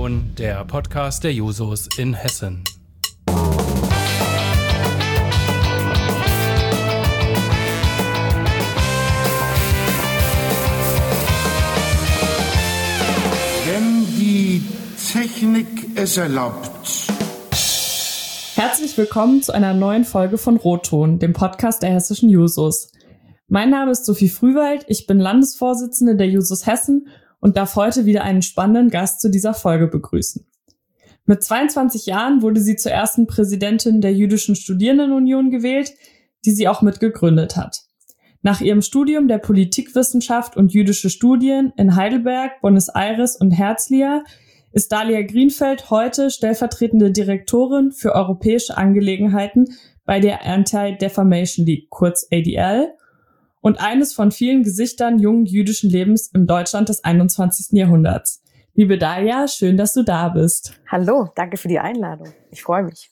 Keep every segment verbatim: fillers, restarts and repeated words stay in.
Rotton, der Podcast der Jusos in Hessen. Wenn die Technik es erlaubt. Herzlich willkommen zu einer neuen Folge von Rotton, dem Podcast der hessischen Jusos. Mein Name ist Sophie Frühwald, ich bin Landesvorsitzende der Jusos Hessen und darf heute wieder einen spannenden Gast zu dieser Folge begrüßen. Mit zweiundzwanzig Jahren wurde sie zur ersten Präsidentin der Jüdischen Studierendenunion gewählt, die sie auch mitgegründet hat. Nach ihrem Studium der Politikwissenschaft und jüdische Studien in Heidelberg, Buenos Aires und Herzliya ist Dalia Greenfeld heute stellvertretende Direktorin für europäische Angelegenheiten bei der Anti-Defamation League, kurz A D L, und eines von vielen Gesichtern jungen jüdischen Lebens im Deutschland des einundzwanzigsten Jahrhunderts. Liebe Dalia, schön, dass du da bist. Hallo, danke für die Einladung. Ich freue mich.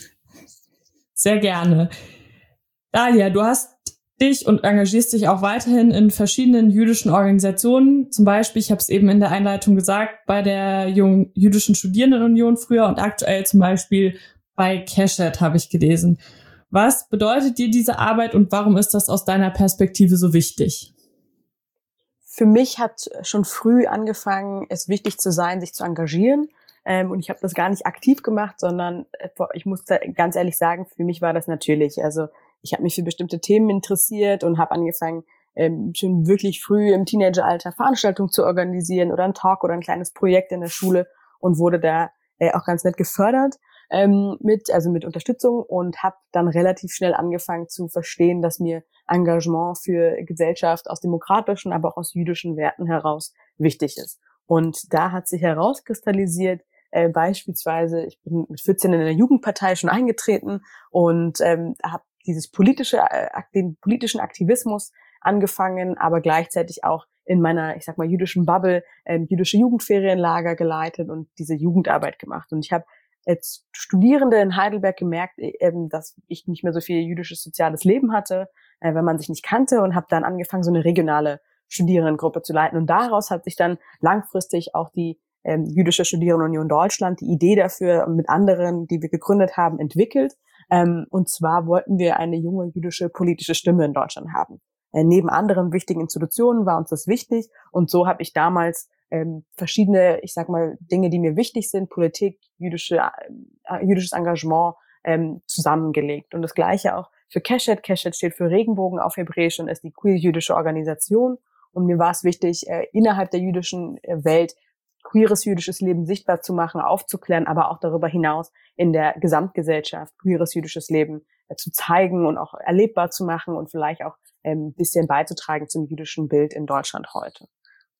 Sehr gerne. Dalia, du hast dich und engagierst dich auch weiterhin in verschiedenen jüdischen Organisationen. Zum Beispiel, ich habe es eben in der Einleitung gesagt, bei der Jungen Jüdischen Studierendenunion früher und aktuell zum Beispiel bei Keshet habe ich gelesen. Was bedeutet dir diese Arbeit und warum ist das aus deiner Perspektive so wichtig? Für mich hat schon früh angefangen, es wichtig zu sein, sich zu engagieren. Ähm, und ich habe das gar nicht aktiv gemacht, sondern ich muss ganz ehrlich sagen, für mich war das natürlich. Also ich habe mich für bestimmte Themen interessiert und habe angefangen, ähm, schon wirklich früh im Teenageralter Veranstaltungen zu organisieren oder einen Talk oder ein kleines Projekt in der Schule und wurde da äh, auch ganz nett gefördert ähm, mit, also mit Unterstützung und habe dann relativ schnell angefangen zu verstehen, dass mir Engagement für Gesellschaft aus demokratischen, aber auch aus jüdischen Werten heraus wichtig ist. Und da hat sich herauskristallisiert, äh, beispielsweise, ich bin mit vierzehn in der Jugendpartei schon eingetreten und ähm, habe dieses politische, den politischen Aktivismus angefangen, aber gleichzeitig auch in meiner, ich sag mal, jüdischen Bubble ähm, jüdische Jugendferienlager geleitet und diese Jugendarbeit gemacht. Und ich habe als Studierende in Heidelberg gemerkt, eben, dass ich nicht mehr so viel jüdisches soziales Leben hatte, äh, wenn man sich nicht kannte, und habe dann angefangen, so eine regionale Studierendengruppe zu leiten. Und daraus hat sich dann langfristig auch die ähm, Jüdische Studierendenunion Deutschland, die Idee dafür mit anderen, die wir gegründet haben, entwickelt. Ähm, und zwar wollten wir eine junge jüdische politische Stimme in Deutschland haben. Äh, neben anderen wichtigen Institutionen war uns das wichtig. Und so habe ich damals ähm, verschiedene, ich sag mal, Dinge, die mir wichtig sind, Politik, jüdische, äh, jüdisches Engagement, ähm, zusammengelegt. Und das Gleiche auch für Keshet. Keshet steht für Regenbogen auf Hebräisch und ist die queer-jüdische Organisation. Und mir war es wichtig, äh, innerhalb der jüdischen äh, Welt queeres jüdisches Leben sichtbar zu machen, aufzuklären, aber auch darüber hinaus in der Gesamtgesellschaft queeres jüdisches Leben äh, zu zeigen und auch erlebbar zu machen und vielleicht auch ein ähm, bisschen beizutragen zum jüdischen Bild in Deutschland heute.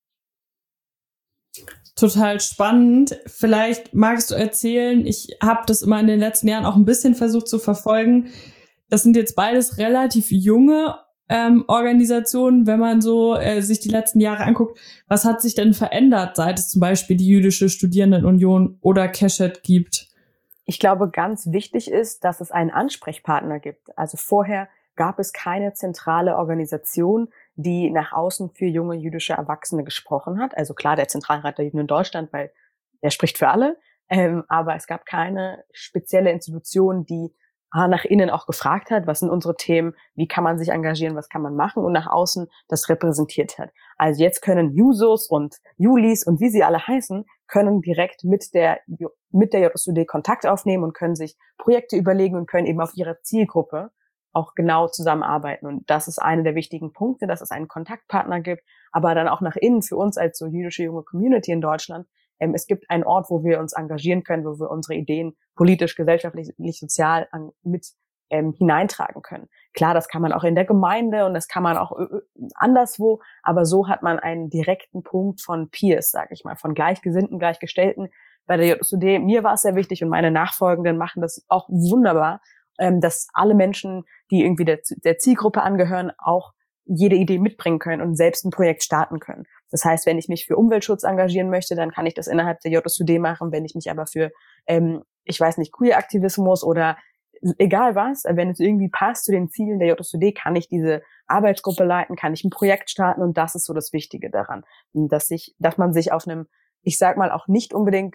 Total spannend. Vielleicht magst du erzählen, ich habe das immer in den letzten Jahren auch ein bisschen versucht zu verfolgen. Das sind jetzt beides relativ junge Ähm, Organisationen, wenn man so äh, sich die letzten Jahre anguckt. Was hat sich denn verändert, seit es zum Beispiel die Jüdische Studierendenunion oder Keshet gibt? Ich glaube, ganz wichtig ist, dass es einen Ansprechpartner gibt. Also vorher gab es keine zentrale Organisation, die nach außen für junge jüdische Erwachsene gesprochen hat. Also klar, der Zentralrat der Juden in Deutschland, weil er spricht für alle. Ähm, aber es gab keine spezielle Institution, die nach innen auch gefragt hat, was sind unsere Themen, wie kann man sich engagieren, was kann man machen, und nach außen das repräsentiert hat. Also jetzt können Jusos und Julis und wie sie alle heißen, können direkt mit der mit der J S U D Kontakt aufnehmen und können sich Projekte überlegen und können eben auf ihrer Zielgruppe auch genau zusammenarbeiten. Und das ist einer der wichtigen Punkte, dass es einen Kontaktpartner gibt, aber dann auch nach innen für uns als so jüdische junge Community in Deutschland. Ähm, es gibt einen Ort, wo wir uns engagieren können, wo wir unsere Ideen politisch, gesellschaftlich, sozial an, mit ähm, hineintragen können. Klar, das kann man auch in der Gemeinde und das kann man auch äh, anderswo, aber so hat man einen direkten Punkt von Peers, sage ich mal, von Gleichgesinnten, Gleichgestellten. Bei der J S U D, mir war es sehr wichtig und meine Nachfolgenden machen das auch wunderbar, ähm, dass alle Menschen, die irgendwie der, der Zielgruppe angehören, auch jede Idee mitbringen können und selbst ein Projekt starten können. Das heißt, wenn ich mich für Umweltschutz engagieren möchte, dann kann ich das innerhalb der J S U D machen. Wenn ich mich aber für, ähm, ich weiß nicht, Queer-Aktivismus oder egal was, wenn es irgendwie passt zu den Zielen der J S U D, kann ich diese Arbeitsgruppe leiten, kann ich ein Projekt starten, und das ist so das Wichtige daran, dass sich, dass man sich auf einem, ich sag mal, auch nicht unbedingt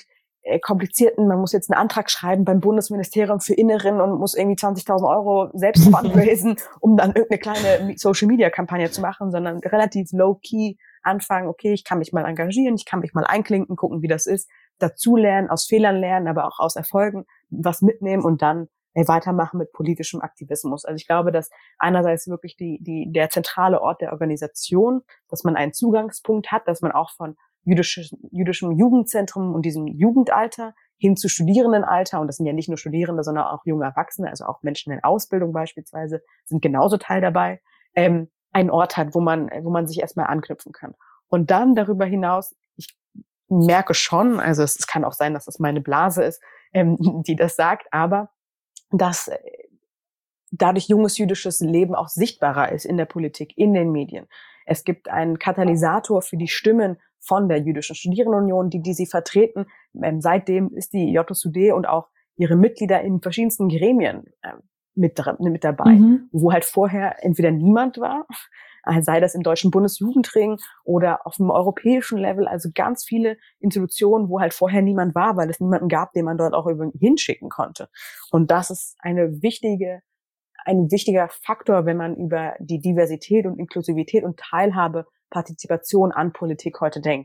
äh, komplizierten, man muss jetzt einen Antrag schreiben beim Bundesministerium für Inneren und muss irgendwie zwanzigtausend Euro selbst fundraisen, um dann irgendeine kleine Social-Media-Kampagne zu machen, sondern relativ low-key anfangen, okay, ich kann mich mal engagieren, ich kann mich mal einklinken, gucken, wie das ist, dazulernen, aus Fehlern lernen, aber auch aus Erfolgen was mitnehmen und dann äh, weitermachen mit politischem Aktivismus. Also ich glaube, dass einerseits wirklich die, die, der zentrale Ort der Organisation, dass man einen Zugangspunkt hat, dass man auch von jüdischem, jüdischem Jugendzentrum und diesem Jugendalter hin zu Studierendenalter, und das sind ja nicht nur Studierende, sondern auch junge Erwachsene, also auch Menschen in Ausbildung beispielsweise, sind genauso Teil dabei, ähm, einen Ort hat, wo man, wo man sich erstmal anknüpfen kann. Und dann darüber hinaus, ich merke schon, also es, es kann auch sein, dass das meine Blase ist, ähm, die das sagt, aber dass äh, dadurch junges jüdisches Leben auch sichtbarer ist in der Politik, in den Medien. Es gibt einen Katalysator für die Stimmen von der Jüdischen Studierendenunion, die, die sie vertreten. Ähm, seitdem ist die J S U D und auch ihre Mitglieder in verschiedensten Gremien ähm, mit, mit dabei, mhm. wo halt vorher entweder niemand war, sei das im Deutschen Bundesjugendring oder auf dem europäischen Level, also ganz viele Institutionen, wo halt vorher niemand war, weil es niemanden gab, den man dort auch hinschicken konnte. Und das ist eine wichtige, ein wichtiger Faktor, wenn man über die Diversität und Inklusivität und Teilhabe, Partizipation an Politik heute denkt.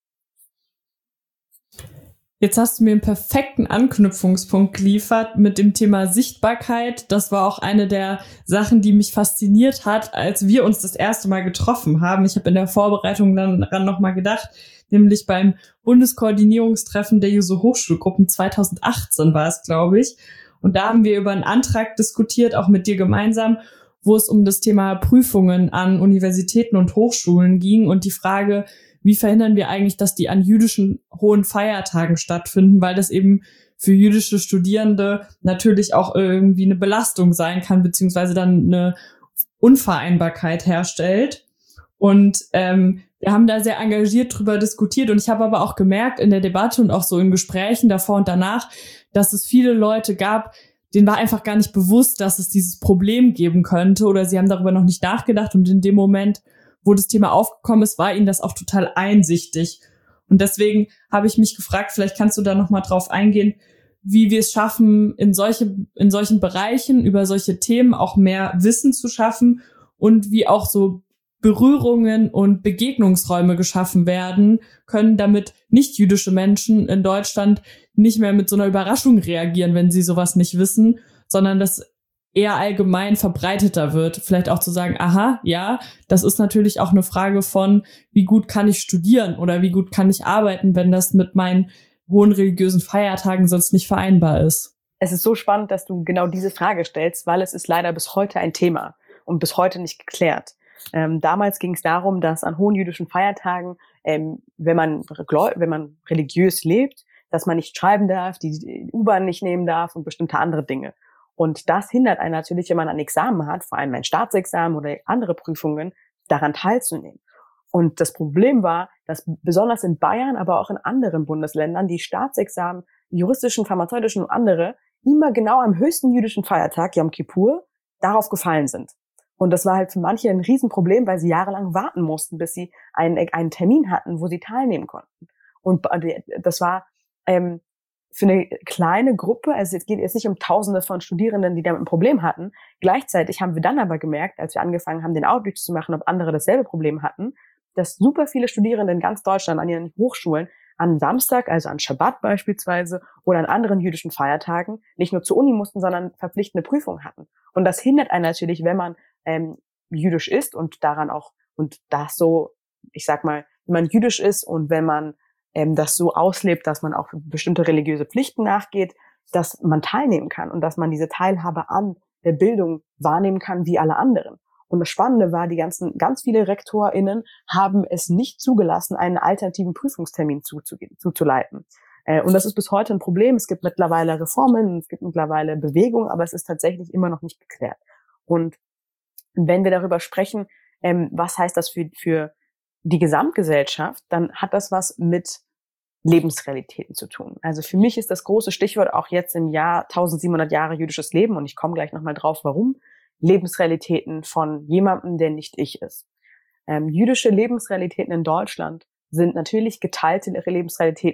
Jetzt hast du mir einen perfekten Anknüpfungspunkt geliefert mit dem Thema Sichtbarkeit. Das war auch eine der Sachen, die mich fasziniert hat, als wir uns das erste Mal getroffen haben. Ich habe in der Vorbereitung dann daran nochmal gedacht, nämlich beim Bundeskoordinierungstreffen der Juso Hochschulgruppen zweitausendachtzehn war es, glaube ich. Und da haben wir über einen Antrag diskutiert, auch mit dir gemeinsam, wo es um das Thema Prüfungen an Universitäten und Hochschulen ging und die Frage, wie verhindern wir eigentlich, dass die an jüdischen hohen Feiertagen stattfinden, weil das eben für jüdische Studierende natürlich auch irgendwie eine Belastung sein kann, beziehungsweise dann eine Unvereinbarkeit herstellt. Und ähm, wir haben da sehr engagiert drüber diskutiert und ich habe aber auch gemerkt in der Debatte und auch so in Gesprächen davor und danach, dass es viele Leute gab, denen war einfach gar nicht bewusst, dass es dieses Problem geben könnte oder sie haben darüber noch nicht nachgedacht und in dem Moment, wo das Thema aufgekommen ist, war ihnen das auch total einsichtig. Und deswegen habe ich mich gefragt, vielleicht kannst du da nochmal drauf eingehen, wie wir es schaffen, in solche, in solchen Bereichen über solche Themen auch mehr Wissen zu schaffen und wie auch so Berührungen und Begegnungsräume geschaffen werden können, damit nicht-jüdische Menschen in Deutschland nicht mehr mit so einer Überraschung reagieren, wenn sie sowas nicht wissen, sondern das eher allgemein verbreiteter wird. Vielleicht auch zu sagen, aha, ja, das ist natürlich auch eine Frage von, wie gut kann ich studieren oder wie gut kann ich arbeiten, wenn das mit meinen hohen religiösen Feiertagen sonst nicht vereinbar ist. Es ist so spannend, dass du genau diese Frage stellst, weil es ist leider bis heute ein Thema und bis heute nicht geklärt. Ähm, damals ging es darum, dass an hohen jüdischen Feiertagen, ähm, wenn man wenn man religiös lebt, dass man nicht schreiben darf, die U-Bahn nicht nehmen darf und bestimmte andere Dinge. Und das hindert einen natürlich, wenn man ein Examen hat, vor allem ein Staatsexamen oder andere Prüfungen, daran teilzunehmen. Und das Problem war, dass besonders in Bayern, aber auch in anderen Bundesländern die Staatsexamen, juristischen, pharmazeutischen und andere, immer genau am höchsten jüdischen Feiertag, Yom Kippur, darauf gefallen sind. Und das war halt für manche ein Riesenproblem, weil sie jahrelang warten mussten, bis sie einen, einen Termin hatten, wo sie teilnehmen konnten. Und das war ähm, für eine kleine Gruppe, also es geht jetzt nicht um Tausende von Studierenden, die damit ein Problem hatten. Gleichzeitig haben wir dann aber gemerkt, als wir angefangen haben, den Outreach zu machen, ob andere dasselbe Problem hatten, dass super viele Studierende in ganz Deutschland an ihren Hochschulen an Samstag, also an Schabbat beispielsweise oder an anderen jüdischen Feiertagen nicht nur zur Uni mussten, sondern verpflichtende Prüfungen hatten. Und das hindert einen natürlich, wenn man ähm, jüdisch ist und daran auch, und das so, ich sag mal, wenn man jüdisch ist und wenn man ähm, das so auslebt, dass man auch bestimmte religiöse Pflichten nachgeht, dass man teilnehmen kann und dass man diese Teilhabe an der Bildung wahrnehmen kann wie alle anderen. Und das Spannende war, die ganzen, ganz viele RektorInnen haben es nicht zugelassen, einen alternativen Prüfungstermin zuzugeben, zuzuleiten. Äh, und das ist bis heute ein Problem. Es gibt mittlerweile Reformen, es gibt mittlerweile Bewegung, aber es ist tatsächlich immer noch nicht geklärt. Und wenn wir darüber sprechen, ähm, was heißt das für, für die Gesamtgesellschaft, dann hat das was mit Lebensrealitäten zu tun. Also für mich ist das große Stichwort auch jetzt im Jahr eintausendsiebenhundert Jahre jüdisches Leben, und ich komme gleich nochmal drauf, warum, Lebensrealitäten von jemandem, der nicht ich ist. Ähm, jüdische Lebensrealitäten in Deutschland sind natürlich geteilte Lebensrealitäten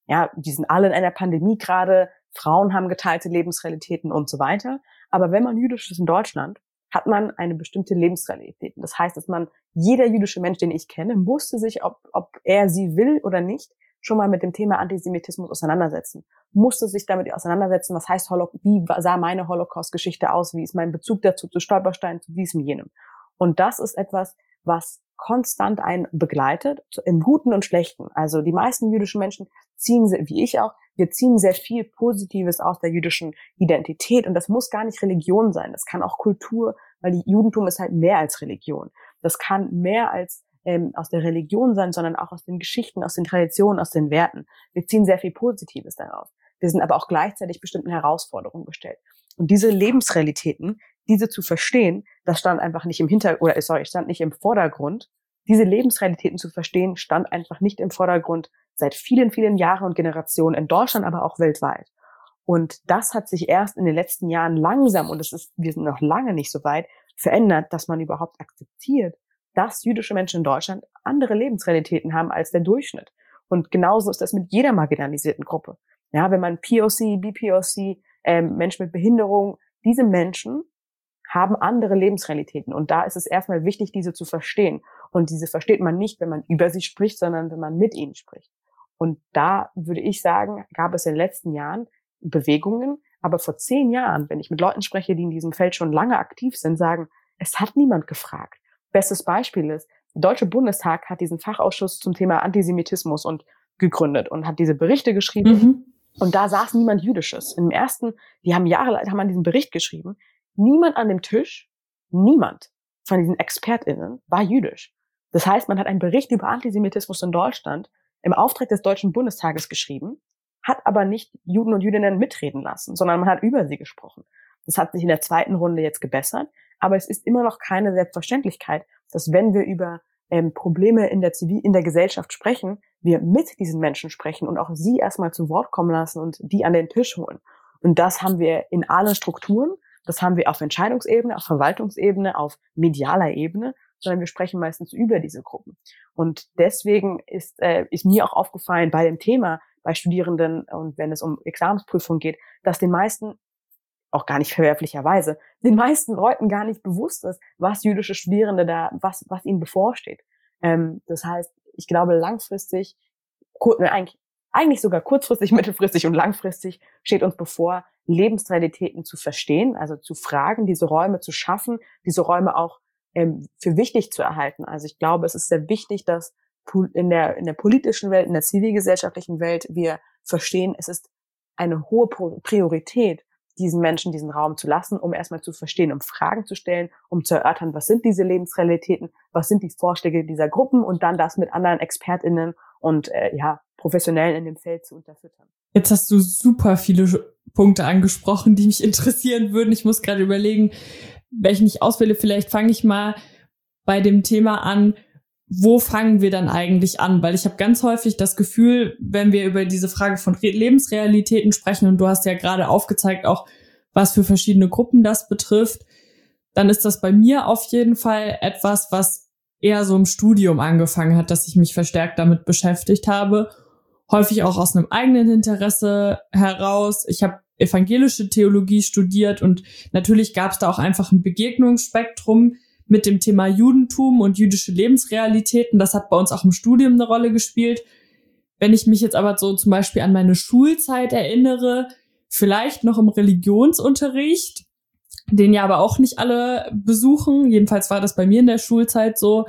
Ja, die sind alle in einer Pandemie gerade, Frauen haben geteilte Lebensrealitäten und so weiter. Aber wenn man jüdisch ist in Deutschland, hat man eine bestimmte Lebensrealität. Das heißt, dass man, jeder jüdische Mensch, den ich kenne, musste sich, ob, ob er sie will oder nicht, schon mal mit dem Thema Antisemitismus auseinandersetzen. Musste sich damit auseinandersetzen, was heißt Holocaust, wie sah meine Holocaust-Geschichte aus, wie ist mein Bezug dazu, zu Stolperstein, zu diesem, jenem. Und das ist etwas, was konstant einen begleitet, im Guten und Schlechten. Also die meisten jüdischen Menschen ziehen, wie ich auch, wir ziehen sehr viel Positives aus der jüdischen Identität. Und das muss gar nicht Religion sein. Das kann auch Kultur, weil die Judentum ist halt mehr als Religion. Das kann mehr als ähm, aus der Religion sein, sondern auch aus den Geschichten, aus den Traditionen, aus den Werten. Wir ziehen sehr viel Positives daraus. Wir sind aber auch gleichzeitig bestimmten Herausforderungen gestellt. Und diese Lebensrealitäten, diese zu verstehen, das stand einfach nicht im Hintergrund, oder sorry, stand nicht im Vordergrund. Diese Lebensrealitäten zu verstehen, stand einfach nicht im Vordergrund seit vielen, vielen Jahren und Generationen in Deutschland, aber auch weltweit. Und das hat sich erst in den letzten Jahren langsam, und es ist, wir sind noch lange nicht so weit, verändert, dass man überhaupt akzeptiert, dass jüdische Menschen in Deutschland andere Lebensrealitäten haben als der Durchschnitt. Und genauso ist das mit jeder marginalisierten Gruppe. Ja, wenn man P O C, B P O C, ähm, Menschen mit Behinderung, diese Menschen haben andere Lebensrealitäten. Und da ist es erstmal wichtig, diese zu verstehen. Und diese versteht man nicht, wenn man über sie spricht, sondern wenn man mit ihnen spricht. Und da würde ich sagen, gab es in den letzten Jahren Bewegungen. Aber vor zehn Jahren, wenn ich mit Leuten spreche, die in diesem Feld schon lange aktiv sind, sagen, es hat niemand gefragt. Bestes Beispiel ist, der Deutsche Bundestag hat diesen Fachausschuss zum Thema Antisemitismus und gegründet und hat diese Berichte geschrieben. Mhm. Und da saß niemand Jüdisches. Im ersten, die haben jahrelang haben an diesem Bericht geschrieben. Niemand an dem Tisch, niemand von diesen ExpertInnen war jüdisch. Das heißt, man hat einen Bericht über Antisemitismus in Deutschland im Auftrag des Deutschen Bundestages geschrieben, hat aber nicht Juden und Jüdinnen mitreden lassen, sondern man hat über sie gesprochen. Das hat sich in der zweiten Runde jetzt gebessert, aber es ist immer noch keine Selbstverständlichkeit, dass wenn wir über ähm, Probleme in der Zivil in der Gesellschaft sprechen, wir mit diesen Menschen sprechen und auch sie erstmal zu Wort kommen lassen und die an den Tisch holen. Und das haben wir in allen Strukturen. Das haben wir auf Entscheidungsebene, auf Verwaltungsebene, auf medialer Ebene, sondern wir sprechen meistens über diese Gruppen. Und deswegen ist, äh, ist mir auch aufgefallen bei dem Thema, bei Studierenden und wenn es um Examensprüfungen geht, dass den meisten, auch gar nicht verwerflicherweise, den meisten Leuten gar nicht bewusst ist, was jüdische Studierende da, was, was ihnen bevorsteht. Ähm, das heißt, ich glaube langfristig, kur- eigentlich, eigentlich sogar kurzfristig, mittelfristig und langfristig steht uns bevor, Lebensrealitäten zu verstehen, also zu fragen, diese Räume zu schaffen, diese Räume auch ähm, für wichtig zu erhalten. Also ich glaube, es ist sehr wichtig, dass in der, in der politischen Welt, in der zivilgesellschaftlichen Welt wir verstehen, es ist eine hohe Priorität, diesen Menschen diesen Raum zu lassen, um erstmal zu verstehen, um Fragen zu stellen, um zu erörtern, was sind diese Lebensrealitäten, was sind die Vorschläge dieser Gruppen und dann das mit anderen ExpertInnen und äh, ja Professionellen in dem Feld zu unterfüttern. Jetzt hast du super viele Punkte angesprochen, die mich interessieren würden. Ich muss gerade überlegen, welchen ich auswähle. Vielleicht fange ich mal bei dem Thema an, wo fangen wir dann eigentlich an? Weil ich habe ganz häufig das Gefühl, wenn wir über diese Frage von Lebensrealitäten sprechen, und du hast ja gerade aufgezeigt auch, was für verschiedene Gruppen das betrifft, dann ist das bei mir auf jeden Fall etwas, was eher so im Studium angefangen hat, dass ich mich verstärkt damit beschäftigt habe. Häufig auch aus einem eigenen Interesse heraus. Ich habe evangelische Theologie studiert und natürlich gab es da auch einfach ein Begegnungsspektrum mit dem Thema Judentum und jüdische Lebensrealitäten. Das hat bei uns auch im Studium eine Rolle gespielt. Wenn ich mich jetzt aber so zum Beispiel an meine Schulzeit erinnere, vielleicht noch im Religionsunterricht, den ja aber auch nicht alle besuchen. Jedenfalls war das bei mir in der Schulzeit so.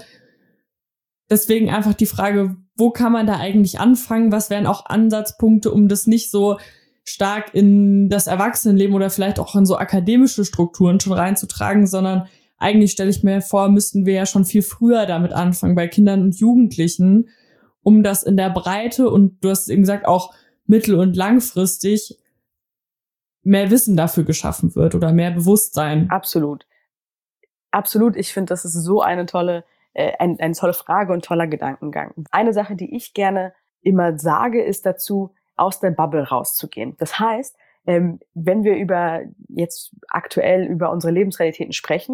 Deswegen einfach die Frage, wo kann man da eigentlich anfangen? Was wären auch Ansatzpunkte, um das nicht so stark in das Erwachsenenleben oder vielleicht auch in so akademische Strukturen schon reinzutragen, sondern eigentlich stelle ich mir vor, müssten wir ja schon viel früher damit anfangen, bei Kindern und Jugendlichen, um das in der Breite und du hast eben gesagt, auch mittel- und langfristig mehr Wissen dafür geschaffen wird oder mehr Bewusstsein. Absolut. Absolut. Ich finde, das ist so eine tolle, äh, ein, eine tolle Frage und toller Gedankengang. Eine Sache, die ich gerne immer sage, ist dazu, aus der Bubble rauszugehen. Das heißt, ähm, wenn wir über jetzt aktuell über unsere Lebensrealitäten sprechen,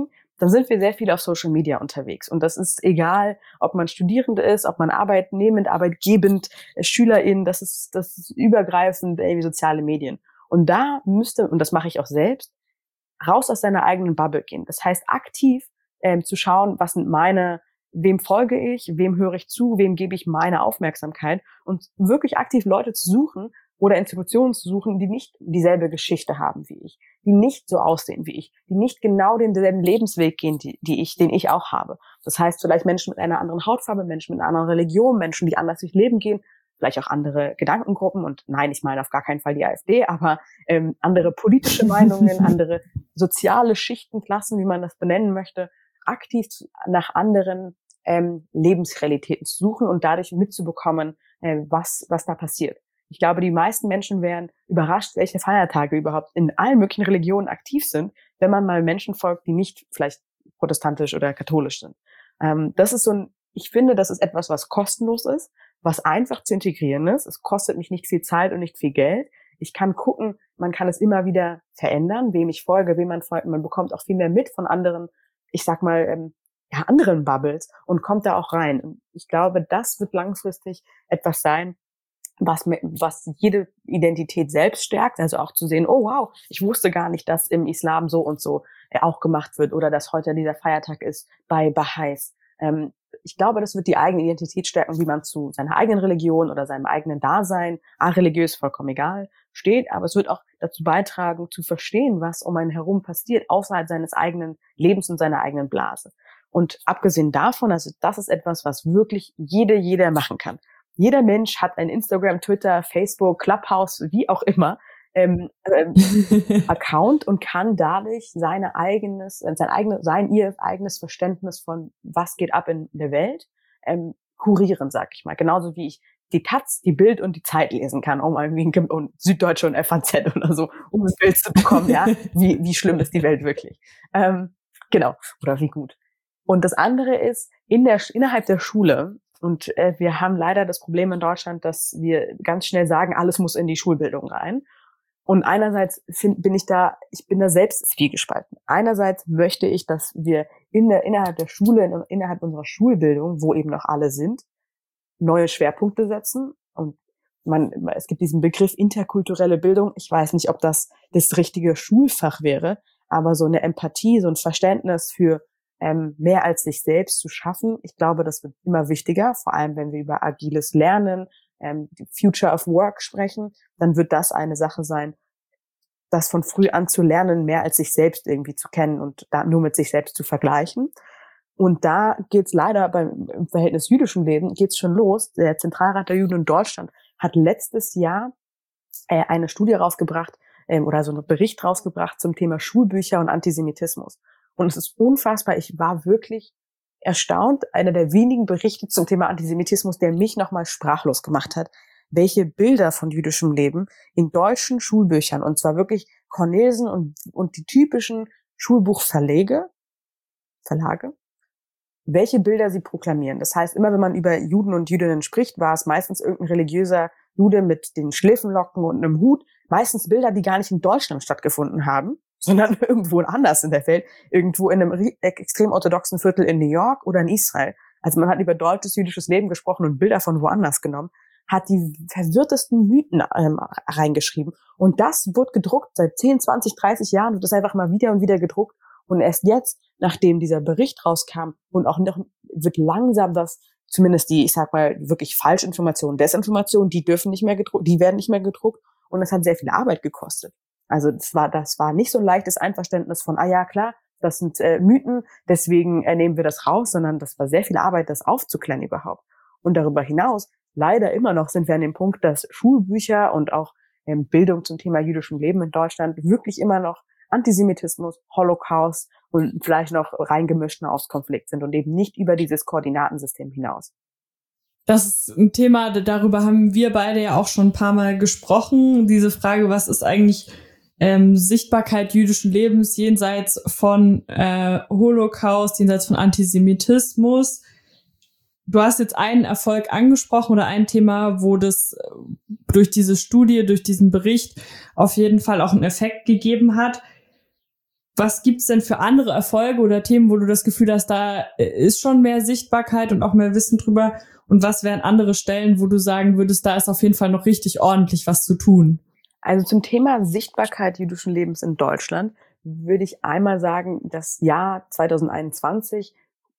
dann sind wir sehr viel auf Social Media unterwegs. Und das ist egal, ob man Studierende ist, ob man arbeitnehmend, arbeitgebend, äh, SchülerInnen, das ist, das ist übergreifend, ey, wie soziale Medien. Und da müsste, und das mache ich auch selbst, raus aus seiner eigenen Bubble gehen. Das heißt, aktiv ähm, zu schauen, was sind meine, wem folge ich, wem höre ich zu, wem gebe ich meine Aufmerksamkeit und wirklich aktiv Leute zu suchen oder Institutionen zu suchen, die nicht dieselbe Geschichte haben wie ich, die nicht so aussehen wie ich, die nicht genau denselben Lebensweg gehen, die, die ich, den ich auch habe. Das heißt, vielleicht Menschen mit einer anderen Hautfarbe, Menschen mit einer anderen Religion, Menschen, die anders durchs Leben gehen, vielleicht auch andere Gedankengruppen und nein, ich meine auf gar keinen Fall die AfD, aber ähm, andere politische Meinungen, andere soziale Schichten, Klassen, wie man das benennen möchte, aktiv nach anderen ähm, Lebensrealitäten zu suchen und dadurch mitzubekommen, äh, was was da passiert. Ich glaube, die meisten Menschen wären überrascht, welche Feiertage überhaupt in allen möglichen Religionen aktiv sind, wenn man mal Menschen folgt, die nicht vielleicht protestantisch oder katholisch sind. Ähm, das ist so ein, ich finde, das ist etwas, was kostenlos ist, was einfach zu integrieren ist. Es kostet mich nicht viel Zeit und nicht viel Geld. Ich kann gucken, man kann es immer wieder verändern, wem ich folge, wem man folgt. Man bekommt auch viel mehr mit von anderen, ich sag mal, ähm, ja, anderen Bubbles und kommt da auch rein. Und ich glaube, das wird langfristig etwas sein, was was jede Identität selbst stärkt, also auch zu sehen, oh wow, ich wusste gar nicht, dass im Islam so und so auch gemacht wird oder dass heute dieser Feiertag ist bei Baha'is. Ähm, ich glaube, das wird die eigene Identität stärken, wie man zu seiner eigenen Religion oder seinem eigenen Dasein, areligiös, vollkommen egal, steht, aber es wird auch dazu beitragen, zu verstehen, was um einen herum passiert, außerhalb seines eigenen Lebens und seiner eigenen Blase. Und abgesehen davon, also das ist etwas, was wirklich jede, jeder machen kann. Jeder Mensch hat ein Instagram, Twitter, Facebook, Clubhouse, wie auch immer, ähm, ähm, Account und kann dadurch seine eigenes, sein eigenes, sein ihr eigenes Verständnis von was geht ab in der Welt ähm, kurieren, sag ich mal. Genauso wie ich die Taz, die Bild und die Zeit lesen kann, um irgendwie und Süddeutsche und F A Z oder so, um ein Bild zu bekommen, ja, wie wie schlimm ist die Welt wirklich. Ähm, genau, oder wie gut. Und das andere ist in der innerhalb der Schule. Und äh, wir haben leider das Problem in Deutschland, dass wir ganz schnell sagen, alles muss in die Schulbildung rein. Und einerseits find, bin ich da, ich bin da selbst zwiegespalten. Einerseits möchte ich, dass wir in der, innerhalb der Schule, in, innerhalb unserer Schulbildung, wo eben noch alle sind, neue Schwerpunkte setzen. Und man, es gibt diesen Begriff interkulturelle Bildung. Ich weiß nicht, ob das das richtige Schulfach wäre, aber so eine Empathie, so ein Verständnis für Ähm, mehr als sich selbst zu schaffen. Ich glaube, das wird immer wichtiger, vor allem wenn wir über agiles Lernen, ähm, die Future of Work sprechen, dann wird das eine Sache sein, das von früh an zu lernen, mehr als sich selbst irgendwie zu kennen und da nur mit sich selbst zu vergleichen. Und da geht's leider beim im Verhältnis jüdischen Leben geht's schon los. Der Zentralrat der Juden in Deutschland hat letztes Jahr äh, eine Studie rausgebracht äh, oder so einen Bericht rausgebracht zum Thema Schulbücher und Antisemitismus. Und es ist unfassbar. Ich war wirklich erstaunt. Einer der wenigen Berichte zum Thema Antisemitismus, der mich nochmal sprachlos gemacht hat, welche Bilder von jüdischem Leben in deutschen Schulbüchern, und zwar wirklich Cornelsen und, und die typischen Schulbuchverlege, Verlage, welche Bilder sie proklamieren. Das heißt, immer wenn man über Juden und Jüdinnen spricht, war es meistens irgendein religiöser Jude mit den Schliffenlocken und einem Hut. Meistens Bilder, die gar nicht in Deutschland stattgefunden haben, sondern irgendwo anders in der Welt, irgendwo in einem extrem orthodoxen Viertel in New York oder in Israel. Also man hat über deutsches jüdisches Leben gesprochen und Bilder von woanders genommen, hat die verwirrtesten Mythen ähm, reingeschrieben. Und das wird gedruckt, seit zehn, zwanzig, dreißig Jahren wird das einfach mal wieder und wieder gedruckt. Und erst jetzt, nachdem dieser Bericht rauskam und auch noch wird langsam das, zumindest die, ich sag mal, wirklich Falschinformationen, Desinformationen, die dürfen nicht mehr gedruckt, die werden nicht mehr gedruckt. Und das hat sehr viel Arbeit gekostet. Also das war, das war nicht so ein leichtes Einverständnis von, ah ja, klar, das sind äh, Mythen, deswegen äh, nehmen wir das raus, sondern das war sehr viel Arbeit, das aufzuklären überhaupt. Und darüber hinaus, leider immer noch sind wir an dem Punkt, dass Schulbücher und auch ähm, Bildung zum Thema jüdischem Leben in Deutschland wirklich immer noch Antisemitismus, Holocaust und vielleicht noch reingemischten Ostkonflikt sind und eben nicht über dieses Koordinatensystem hinaus. Das ist ein Thema, darüber haben wir beide ja auch schon ein paar Mal gesprochen. Diese Frage, was ist eigentlich ähm, Sichtbarkeit jüdischen Lebens jenseits von äh, Holocaust, jenseits von Antisemitismus. Du hast jetzt einen Erfolg angesprochen oder ein Thema, wo das durch diese Studie, durch diesen Bericht auf jeden Fall auch einen Effekt gegeben hat. Was gibt's denn für andere Erfolge oder Themen, wo du das Gefühl hast, da ist schon mehr Sichtbarkeit und auch mehr Wissen drüber? Und was wären andere Stellen, wo du sagen würdest, da ist auf jeden Fall noch richtig ordentlich was zu tun? Also zum Thema Sichtbarkeit jüdischen Lebens in Deutschland würde ich einmal sagen, das Jahr zwanzig einundzwanzig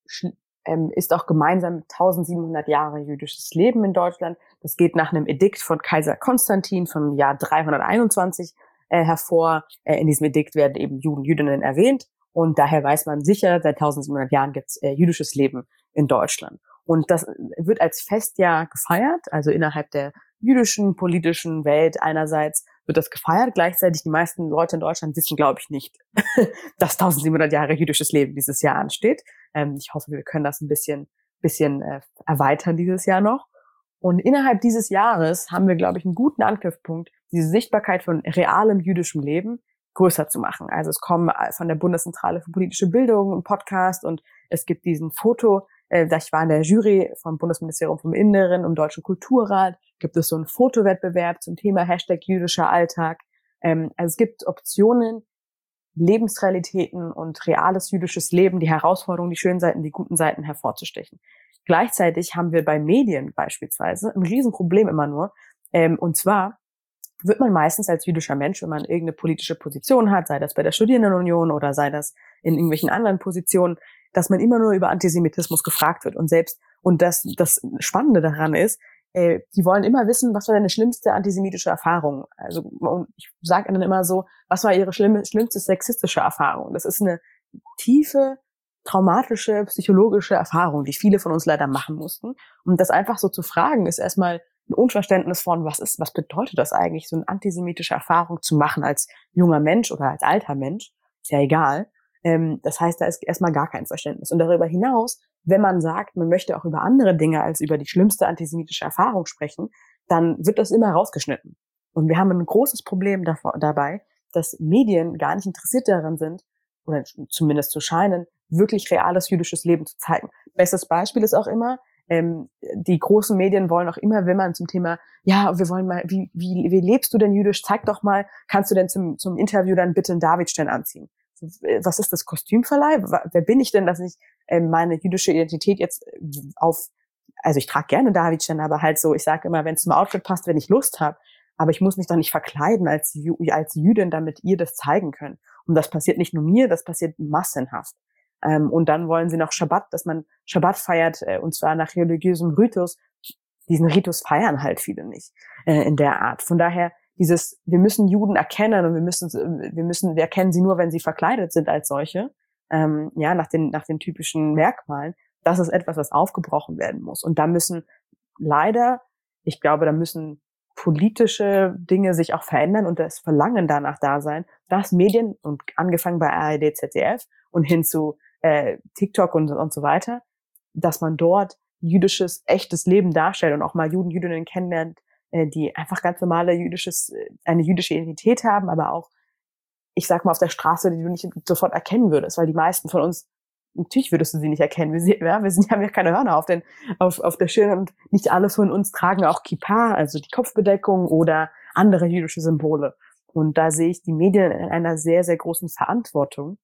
ähm, ist auch gemeinsam mit eintausendsiebenhundert Jahre jüdisches Leben in Deutschland. Das geht nach einem Edikt von Kaiser Konstantin vom Jahr dreihunderteinundzwanzig äh, hervor. Äh, in diesem Edikt werden eben Juden, Jüdinnen erwähnt und daher weiß man sicher, seit eintausendsiebenhundert Jahren gibt es äh, jüdisches Leben in Deutschland. Und das wird als Festjahr gefeiert, also innerhalb der jüdischen politischen Welt einerseits wird das gefeiert. Gleichzeitig die meisten Leute in Deutschland wissen, glaube ich, nicht, dass eintausendsiebenhundert Jahre jüdisches Leben dieses Jahr ansteht. Ähm, ich hoffe, wir können das ein bisschen, bisschen äh, erweitern dieses Jahr noch. Und innerhalb dieses Jahres haben wir, glaube ich, einen guten Anknüpfpunkt, diese Sichtbarkeit von realem jüdischem Leben größer zu machen. Also es kommen von der Bundeszentrale für politische Bildung ein Podcast und es gibt diesen Foto, äh, ich war in der Jury vom Bundesministerium vom Inneren im Deutschen Kulturrat, gibt es so einen Fotowettbewerb zum Thema Hashtag jüdischer Alltag. Ähm, also es gibt Optionen, Lebensrealitäten und reales jüdisches Leben, die Herausforderungen, die schönen Seiten, die guten Seiten hervorzustechen. Gleichzeitig haben wir bei Medien beispielsweise ein Riesenproblem immer nur, ähm, und zwar wird man meistens als jüdischer Mensch, wenn man irgendeine politische Position hat, sei das bei der Studierendenunion oder sei das in irgendwelchen anderen Positionen, dass man immer nur über Antisemitismus gefragt wird. Und selbst, und das, das Spannende daran ist, äh, die wollen immer wissen, was war deine schlimmste antisemitische Erfahrung? Also, und ich sage ihnen immer so, was war ihre schlimme, schlimmste sexistische Erfahrung? Das ist eine tiefe, traumatische, psychologische Erfahrung, die viele von uns leider machen mussten. Und das einfach so zu fragen, ist erstmal ein Unverständnis von, was ist, was bedeutet das eigentlich, so eine antisemitische Erfahrung zu machen als junger Mensch oder als alter Mensch? Ist ja egal. Ähm, das heißt, da ist erstmal gar kein Verständnis. Und darüber hinaus, wenn man sagt, man möchte auch über andere Dinge als über die schlimmste antisemitische Erfahrung sprechen, dann wird das immer rausgeschnitten. Und wir haben ein großes Problem davor, dabei, dass Medien gar nicht interessiert daran sind, oder zumindest zu scheinen, wirklich reales jüdisches Leben zu zeigen. Bestes Beispiel ist auch immer, Ähm, die großen Medien wollen auch immer, wenn man zum Thema, ja, wir wollen mal, wie, wie, wie lebst du denn jüdisch? Zeig doch mal, kannst du denn zum, zum Interview dann bitte einen Davidstern anziehen? Was ist das Kostümverleih? Wer bin ich denn, dass ich äh, meine jüdische Identität jetzt auf, also ich trage gerne Davidstern, aber halt so, ich sage immer, wenn es zum Outfit passt, wenn ich Lust habe, aber ich muss mich doch nicht verkleiden als, als Jüdin, damit ihr das zeigen könnt. Und das passiert nicht nur mir, das passiert massenhaft. Ähm, und dann wollen sie noch Schabbat, dass man Schabbat feiert, äh, und zwar nach religiösem Ritus. Diesen Ritus feiern halt viele nicht äh, in der Art. Von daher dieses, wir müssen Juden erkennen und wir müssen, wir müssen, wir erkennen sie nur, wenn sie verkleidet sind als solche, ähm, ja, nach den, nach den typischen Merkmalen. Das ist etwas, was aufgebrochen werden muss. Und da müssen leider, ich glaube, da müssen politische Dinge sich auch verändern und das Verlangen danach da sein, dass Medien, und angefangen bei A R D, Z D F und hin zu äh, TikTok und, und so weiter, dass man dort jüdisches, echtes Leben darstellt und auch mal Juden, Jüdinnen kennenlernt, äh, die einfach ganz normale jüdisches, eine jüdische Identität haben, aber auch, ich sag mal, auf der Straße, die du nicht sofort erkennen würdest, weil die meisten von uns, natürlich würdest du sie nicht erkennen. Wir, sind, ja, wir sind, haben ja keine Hörner auf, den, auf, auf der Stirn und nicht alle von uns tragen auch Kippa, also die Kopfbedeckung oder andere jüdische Symbole. Und da sehe ich die Medien in einer sehr, sehr großen Verantwortung,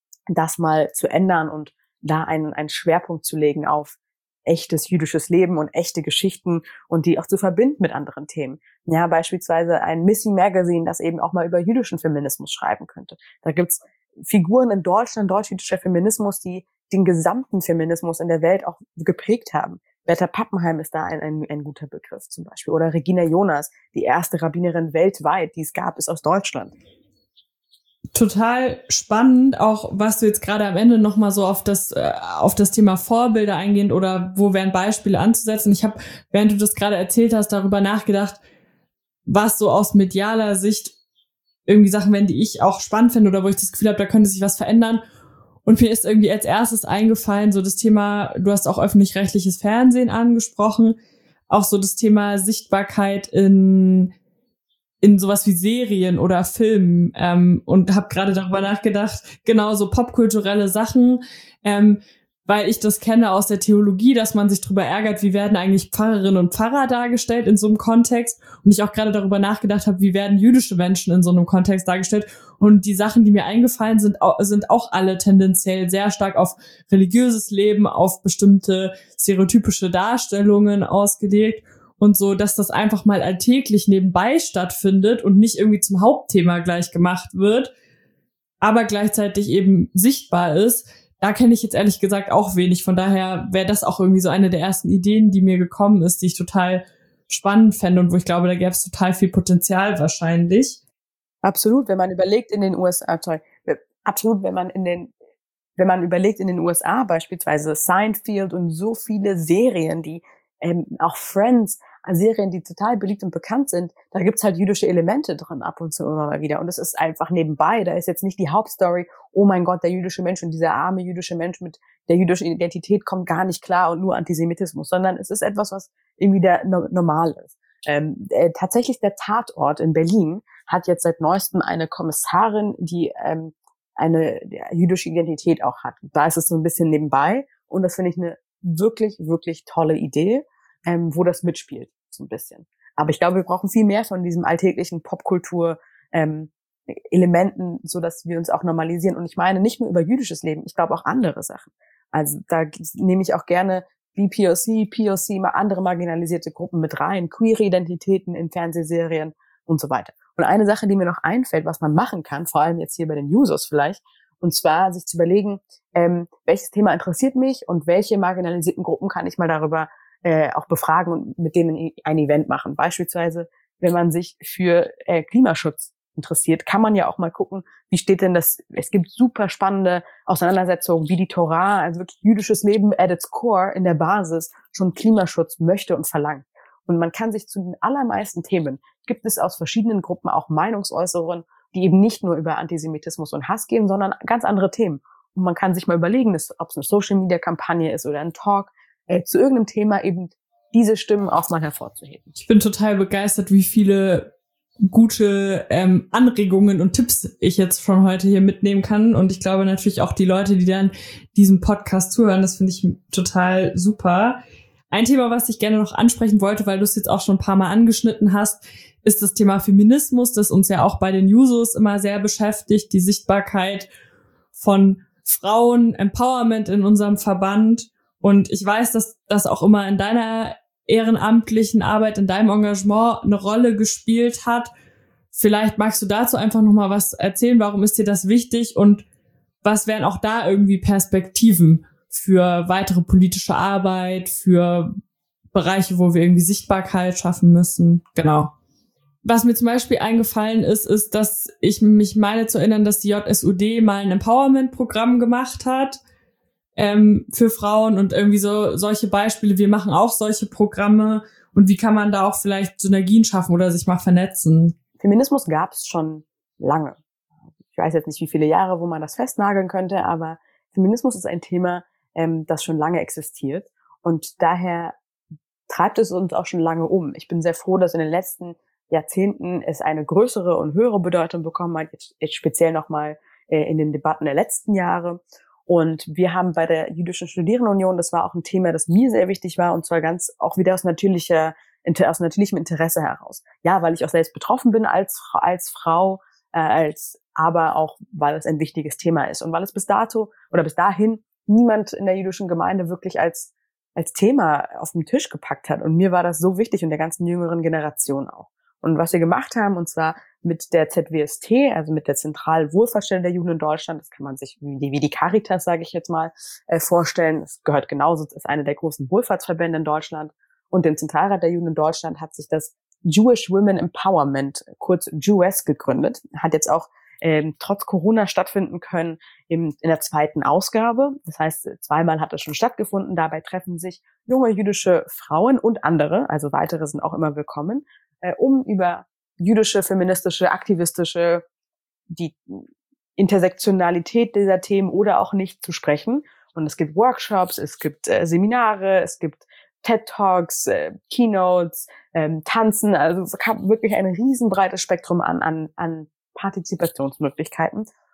das mal zu ändern und da einen, einen Schwerpunkt zu legen auf echtes jüdisches Leben und echte Geschichten und die auch zu verbinden mit anderen Themen. Ja, beispielsweise ein Missing Magazine, das eben auch mal über jüdischen Feminismus schreiben könnte. Da gibt's Figuren in Deutschland, deutsch-jüdischer Feminismus, die den gesamten Feminismus in der Welt auch geprägt haben. Bertha Pappenheim ist da ein, ein, ein guter Begriff zum Beispiel. Oder Regina Jonas, die erste Rabbinerin weltweit, die es gab, ist aus Deutschland. Total spannend, auch was du jetzt gerade am Ende nochmal so auf das äh, auf das Thema Vorbilder eingehend oder wo wären Beispiele anzusetzen. Ich habe, während du das gerade erzählt hast, darüber nachgedacht, was so aus medialer Sicht irgendwie Sachen wären, die ich auch spannend finde oder wo ich das Gefühl habe, da könnte sich was verändern. Und mir ist irgendwie als erstes eingefallen, so das Thema, du hast auch öffentlich-rechtliches Fernsehen angesprochen, auch so das Thema Sichtbarkeit in in sowas wie Serien oder Filmen, ähm, und habe gerade darüber nachgedacht, genau so popkulturelle Sachen. Ähm, weil ich das kenne aus der Theologie, dass man sich darüber ärgert, wie werden eigentlich Pfarrerinnen und Pfarrer dargestellt in so einem Kontext. Und ich auch gerade darüber nachgedacht habe, wie werden jüdische Menschen in so einem Kontext dargestellt. Und die Sachen, die mir eingefallen sind, sind auch alle tendenziell sehr stark auf religiöses Leben, auf bestimmte stereotypische Darstellungen ausgelegt. Und so, dass das einfach mal alltäglich nebenbei stattfindet und nicht irgendwie zum Hauptthema gleich gemacht wird, aber gleichzeitig eben sichtbar ist. Da kenne ich jetzt ehrlich gesagt auch wenig. Von daher wäre das auch irgendwie so eine der ersten Ideen, die mir gekommen ist, die ich total spannend fände und wo ich glaube, da gäbe es total viel Potenzial wahrscheinlich. Absolut, wenn man überlegt in den U S A, sorry, absolut, wenn man in den, wenn man überlegt in den U S A beispielsweise Seinfeld und so viele Serien, die ähm, auch Friends, Serien, die total beliebt und bekannt sind, da gibt's halt jüdische Elemente drin ab und zu immer mal wieder. Und das ist einfach nebenbei. Da ist jetzt nicht die Hauptstory, oh mein Gott, der jüdische Mensch und dieser arme jüdische Mensch mit der jüdischen Identität kommt gar nicht klar und nur Antisemitismus, sondern es ist etwas, was irgendwie der no- normal ist. Ähm, äh, tatsächlich der Tatort in Berlin hat jetzt seit neuestem eine Kommissarin, die ähm, eine jüdische Identität auch hat. Da ist es so ein bisschen nebenbei und das finde ich eine wirklich, wirklich tolle Idee, ähm, wo das mitspielt, so ein bisschen. Aber ich glaube, wir brauchen viel mehr von diesem alltäglichen Popkultur ähm, Elementen, so dass wir uns auch normalisieren. Und ich meine nicht nur über jüdisches Leben, ich glaube auch andere Sachen. Also da nehme ich auch gerne B P O C, P O C, mal andere marginalisierte Gruppen mit rein, queere Identitäten in Fernsehserien und so weiter. Und eine Sache, die mir noch einfällt, was man machen kann, vor allem jetzt hier bei den Jusos vielleicht, und zwar sich zu überlegen, ähm, welches Thema interessiert mich und welche marginalisierten Gruppen kann ich mal darüber äh, auch befragen und mit denen ein Event machen. Beispielsweise, wenn man sich für äh, Klimaschutz interessiert, kann man ja auch mal gucken, wie steht denn das, es gibt super spannende Auseinandersetzungen, wie die Torah, also wirklich jüdisches Leben at its core in der Basis schon Klimaschutz möchte und verlangt. Und man kann sich zu den allermeisten Themen, gibt es aus verschiedenen Gruppen auch Meinungsäußerungen, die eben nicht nur über Antisemitismus und Hass gehen, sondern ganz andere Themen. Und man kann sich mal überlegen, ob es eine Social-Media-Kampagne ist oder ein Talk, äh, zu irgendeinem Thema eben diese Stimmen auch mal hervorzuheben. Ich bin total begeistert, wie viele gute ähm, Anregungen und Tipps ich jetzt von heute hier mitnehmen kann. Und ich glaube natürlich auch die Leute, die dann diesem Podcast zuhören, das finde ich total super. Ein Thema, was ich gerne noch ansprechen wollte, weil du es jetzt auch schon ein paar Mal angeschnitten hast, ist das Thema Feminismus, das uns ja auch bei den Jusos immer sehr beschäftigt, die Sichtbarkeit von Frauen, Empowerment in unserem Verband. Und ich weiß, dass das auch immer in deiner ehrenamtlichen Arbeit, in deinem Engagement eine Rolle gespielt hat. Vielleicht magst du dazu einfach nochmal was erzählen. Warum ist dir das wichtig und was wären auch da irgendwie Perspektiven für weitere politische Arbeit, für Bereiche, wo wir irgendwie Sichtbarkeit schaffen müssen? Genau. Was mir zum Beispiel eingefallen ist, ist, dass ich mich meine zu erinnern, dass die J S U D mal ein Empowerment-Programm gemacht hat ähm, für Frauen und irgendwie so solche Beispiele. Wir machen auch solche Programme und wie kann man da auch vielleicht Synergien schaffen oder sich mal vernetzen? Feminismus gab es schon lange. Ich weiß jetzt nicht, wie viele Jahre, wo man das festnageln könnte, aber Feminismus ist ein Thema, ähm, das schon lange existiert und daher treibt es uns auch schon lange um. Ich bin sehr froh, dass in den letzten Jahrzehnten es eine größere und höhere Bedeutung bekommen hat, jetzt, jetzt speziell nochmal äh, in den Debatten der letzten Jahre. Und wir haben bei der Jüdischen Studierendenunion, das war auch ein Thema, das mir sehr wichtig war, und zwar ganz auch wieder aus natürlicher, aus natürlichem Interesse heraus. Ja, weil ich auch selbst betroffen bin als, als Frau, äh, als, aber auch, weil es ein wichtiges Thema ist. Und weil es bis dato oder bis dahin niemand in der jüdischen Gemeinde wirklich als, als Thema auf den Tisch gepackt hat. Und mir war das so wichtig und der ganzen jüngeren Generation auch. Und was wir gemacht haben, und zwar mit der Z W S T, also mit der zentralen Wohlfahrtsstelle der Juden in Deutschland, das kann man sich wie die, wie die Caritas, sage ich jetzt mal, äh, vorstellen. Es gehört genauso, es ist eine der großen Wohlfahrtsverbände in Deutschland. Und dem Zentralrat der Juden in Deutschland hat sich das Jewish Women Empowerment, kurz J U S, gegründet. Hat jetzt auch ähm, trotz Corona stattfinden können im, in der zweiten Ausgabe. Das heißt, zweimal hat es schon stattgefunden. Dabei treffen sich junge jüdische Frauen und andere, also weitere sind auch immer willkommen, äh, um über jüdische, feministische, aktivistische, die Intersektionalität dieser Themen oder auch nicht zu sprechen. Und es gibt Workshops, es gibt äh, Seminare, es gibt TED-Talks, äh, Keynotes, ähm, Tanzen. Also es gab wirklich ein riesenbreites Spektrum an, an, an Partizipationsmöglichkeiten.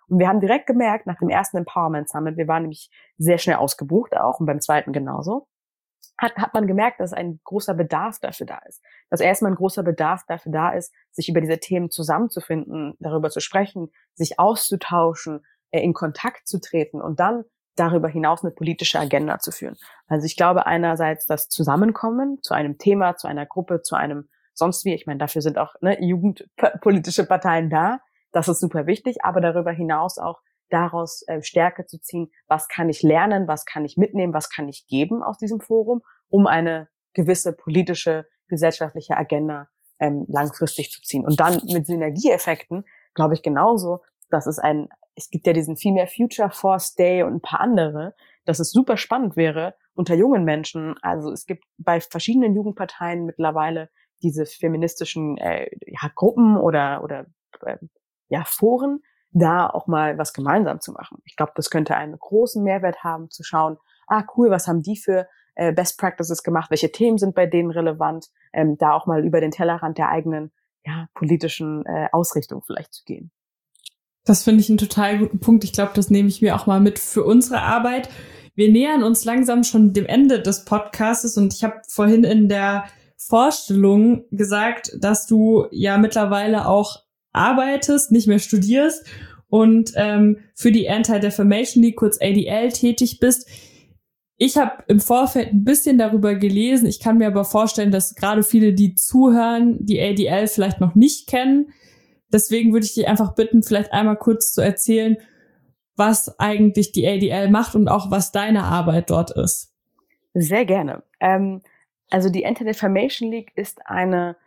Und wir haben direkt gemerkt, nach dem ersten Empowerment Summit, wir waren nämlich sehr schnell ausgebucht auch und beim zweiten genauso, hat, hat man gemerkt, dass ein großer Bedarf dafür da ist. Dass erstmal ein großer Bedarf dafür da ist, sich über diese Themen zusammenzufinden, darüber zu sprechen, sich auszutauschen, äh, in Kontakt zu treten und dann darüber hinaus eine politische Agenda zu führen. Also ich glaube einerseits das Zusammenkommen zu einem Thema, zu einer Gruppe, zu einem sonst wie, ich meine, dafür sind auch ne, jugendpolitische Parteien da, das ist super wichtig, aber darüber hinaus auch daraus äh, Stärke zu ziehen, was kann ich lernen, was kann ich mitnehmen, was kann ich geben aus diesem Forum, um eine gewisse politische, gesellschaftliche Agenda ähm, langfristig zu ziehen. Und dann mit Synergieeffekten, glaube ich genauso, dass es ein Es gibt ja diesen Female Future Force Day und ein paar andere, dass es super spannend wäre unter jungen Menschen. Also es gibt bei verschiedenen Jugendparteien mittlerweile diese feministischen äh, ja, Gruppen oder oder äh, ja Foren, da auch mal was gemeinsam zu machen. Ich glaube, das könnte einen großen Mehrwert haben, zu schauen, ah cool, was haben die für äh, Best Practices gemacht, welche Themen sind bei denen relevant, ähm, da auch mal über den Tellerrand der eigenen ja, politischen äh, Ausrichtung vielleicht zu gehen. Das finde ich einen total guten Punkt. Ich glaube, das nehme ich mir auch mal mit für unsere Arbeit. Wir nähern uns langsam schon dem Ende des Podcasts und ich habe vorhin in der Vorstellung gesagt, dass du ja mittlerweile auch arbeitest, nicht mehr studierst und ähm, für die Anti-Defamation League, kurz A D L, tätig bist. Ich habe im Vorfeld ein bisschen darüber gelesen. Ich kann mir aber vorstellen, dass gerade viele, die zuhören, die A D L vielleicht noch nicht kennen. Deswegen würde ich dich einfach bitten, vielleicht einmal kurz zu erzählen, was eigentlich die A D L macht und auch was deine Arbeit dort ist. Sehr gerne. Ähm, also die Anti-Defamation League ist eine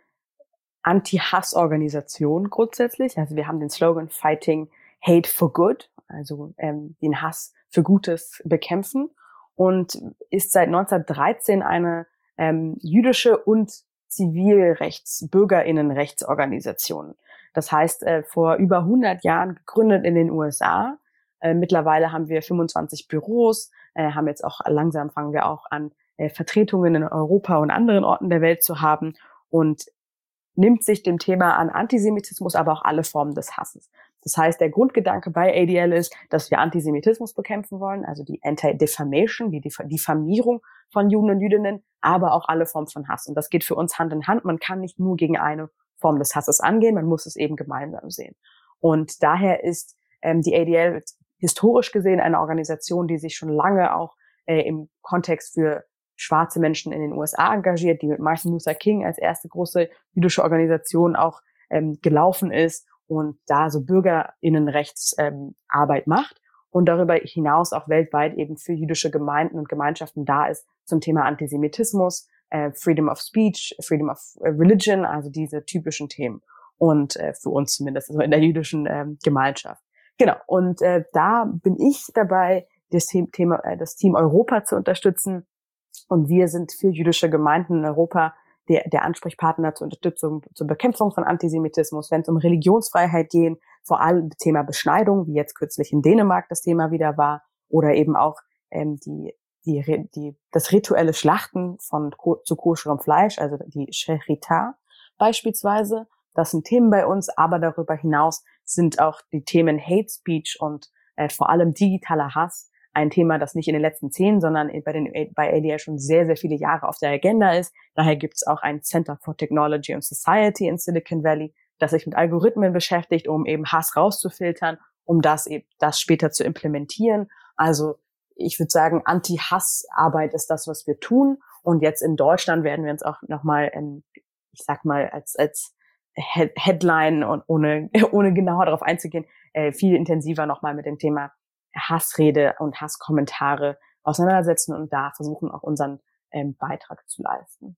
Anti-Hass-Organisation grundsätzlich. Also wir haben den Slogan Fighting Hate for Good, also ähm, den Hass für Gutes bekämpfen, und ist seit neunzehnhundertdreizehn eine ähm, jüdische und Zivilrechts-, BürgerInnenrechtsorganisation. Das heißt, äh, vor über hundert Jahren gegründet in den U S A. Äh, mittlerweile haben wir fünfundzwanzig Büros, äh, haben jetzt auch langsam fangen wir auch an, äh, Vertretungen in Europa und anderen Orten der Welt zu haben und nimmt sich dem Thema an Antisemitismus, aber auch alle Formen des Hasses. Das heißt, der Grundgedanke bei A D L ist, dass wir Antisemitismus bekämpfen wollen, also die Anti-Defamation, die Diffamierung von Juden und Jüdinnen, aber auch alle Formen von Hass. Und das geht für uns Hand in Hand. Man kann nicht nur gegen eine Form des Hasses angehen, man muss es eben gemeinsam sehen. Und daher ist ähm, die A D L historisch gesehen eine Organisation, die sich schon lange auch äh, im Kontext für schwarze Menschen in den U S A engagiert, die mit Martin Luther King als erste große jüdische Organisation auch ähm, gelaufen ist und da so BürgerInnenrechtsarbeit ähm, Arbeit macht und darüber hinaus auch weltweit eben für jüdische Gemeinden und Gemeinschaften da ist zum Thema Antisemitismus, äh, Freedom of Speech, Freedom of Religion, also diese typischen Themen. Und äh, für uns zumindest, also in der jüdischen ähm, Gemeinschaft. Genau, und äh, da bin ich dabei, das Thema, äh, das Team Europa zu unterstützen. Und wir sind für jüdische Gemeinden in Europa der, der Ansprechpartner zur Unterstützung, zur Bekämpfung von Antisemitismus, wenn es um Religionsfreiheit geht, vor allem Thema Beschneidung, wie jetzt kürzlich in Dänemark das Thema wieder war, oder eben auch ähm, die, die, die, das rituelle Schlachten von zu koscherem Fleisch, also die Sherita beispielsweise. Das sind Themen bei uns, aber darüber hinaus sind auch die Themen Hate Speech und äh, vor allem digitaler Hass ein Thema, das nicht in den letzten zehn, sondern bei den bei A D L schon sehr, sehr viele Jahre auf der Agenda ist. Daher gibt es auch ein Center for Technology and Society in Silicon Valley, das sich mit Algorithmen beschäftigt, um eben Hass rauszufiltern, um das eben das später zu implementieren. Also ich würde sagen, Anti-Hass-Arbeit ist das, was wir tun. Und jetzt in Deutschland werden wir uns auch nochmal, ich sag mal, als als Headline und ohne ohne genauer darauf einzugehen, viel intensiver nochmal mit dem Thema Hassrede und Hasskommentare auseinandersetzen und da versuchen auch unseren ähm, Beitrag zu leisten.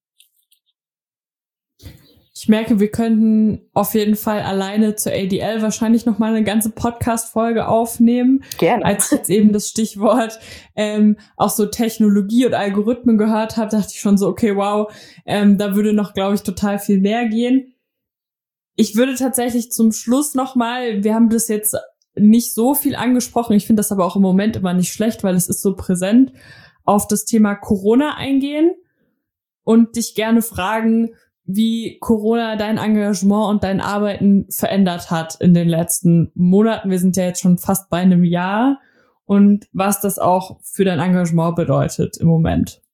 Ich merke, wir könnten auf jeden Fall alleine zur A D L wahrscheinlich noch mal eine ganze Podcast-Folge aufnehmen. Gerne. Als ich jetzt eben das Stichwort ähm, auch so Technologie und Algorithmen gehört habe, dachte ich schon so, okay, wow, ähm, da würde noch, glaube ich, total viel mehr gehen. Ich würde tatsächlich zum Schluss noch mal, wir haben das jetzt nicht so viel angesprochen, ich finde das aber auch im Moment immer nicht schlecht, weil es ist so präsent, auf das Thema Corona eingehen und dich gerne fragen, wie Corona dein Engagement und dein Arbeiten verändert hat in den letzten Monaten. Wir sind ja jetzt schon fast bei einem Jahr. Und was das auch für dein Engagement bedeutet im Moment.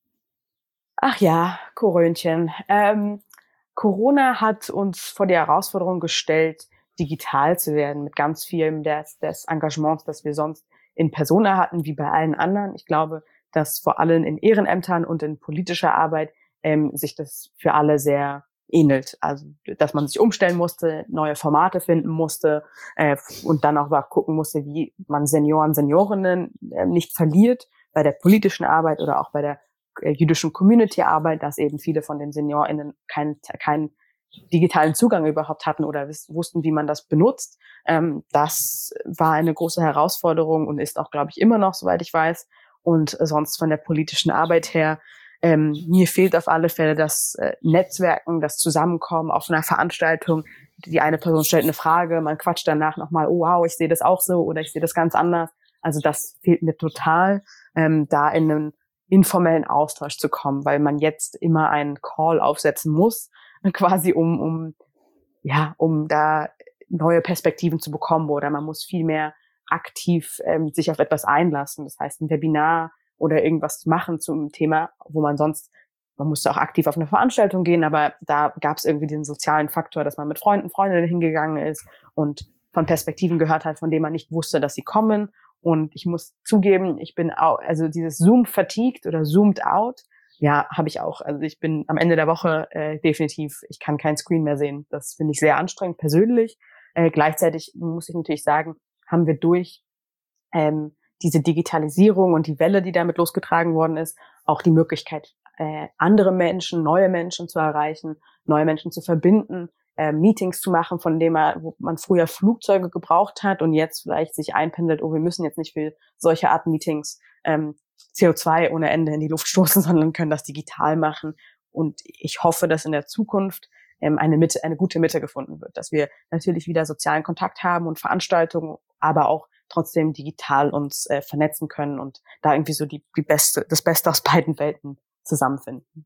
Ach ja, Corönchen. Ähm, Corona hat uns vor die Herausforderung gestellt, digital zu werden mit ganz vielem des, des Engagements, das wir sonst in Persona hatten, wie bei allen anderen. Ich glaube, dass vor allem in Ehrenämtern und in politischer Arbeit ähm, sich das für alle sehr ähnelt. Also, dass man sich umstellen musste, neue Formate finden musste äh, und dann auch mal gucken musste, wie man Senioren, Seniorinnen äh, nicht verliert bei der politischen Arbeit oder auch bei der äh, jüdischen Community-Arbeit, dass eben viele von den SeniorInnen keinen keinen digitalen Zugang überhaupt hatten oder wiss, wussten, wie man das benutzt. Ähm, das war eine große Herausforderung und ist auch, glaube ich, immer noch, soweit ich weiß. Und sonst von der politischen Arbeit her, Ähm, mir fehlt auf alle Fälle das äh, Netzwerken, das Zusammenkommen auf einer Veranstaltung. Die eine Person stellt eine Frage, man quatscht danach nochmal, oh wow, ich sehe das auch so oder ich sehe das ganz anders. Also das fehlt mir total, ähm, da in einen informellen Austausch zu kommen, weil man jetzt immer einen Call aufsetzen muss, quasi um, um, ja, um da neue Perspektiven zu bekommen oder man muss viel mehr aktiv ähm, sich auf etwas einlassen. Das heißt, ein Webinar oder irgendwas machen zum Thema, wo man sonst, man musste auch aktiv auf eine Veranstaltung gehen, aber da gab es irgendwie den sozialen Faktor, dass man mit Freunden, Freundinnen hingegangen ist und von Perspektiven gehört hat, von denen man nicht wusste, dass sie kommen. Und ich muss zugeben, ich bin auch, also dieses Zoom-fatigued oder zoomed out, ja, habe ich auch. Also ich bin am Ende der Woche äh, definitiv, ich kann kein Screen mehr sehen. Das finde ich sehr anstrengend persönlich. Äh, gleichzeitig muss ich natürlich sagen, haben wir durch ähm, diese Digitalisierung und die Welle, die damit losgetragen worden ist, auch die Möglichkeit, äh, andere Menschen, neue Menschen zu erreichen, neue Menschen zu verbinden, äh, Meetings zu machen, von denen man, wo man früher Flugzeuge gebraucht hat und jetzt vielleicht sich einpendelt, oh, wir müssen jetzt nicht für solche Art Meetings ähm, C O zwei ohne Ende in die Luft stoßen, sondern können das digital machen. Und ich hoffe, dass in der Zukunft ähm, eine Mitte, eine gute Mitte gefunden wird, dass wir natürlich wieder sozialen Kontakt haben und Veranstaltungen, aber auch trotzdem digital uns äh, vernetzen können und da irgendwie so die, die beste, das Beste aus beiden Welten zusammenfinden.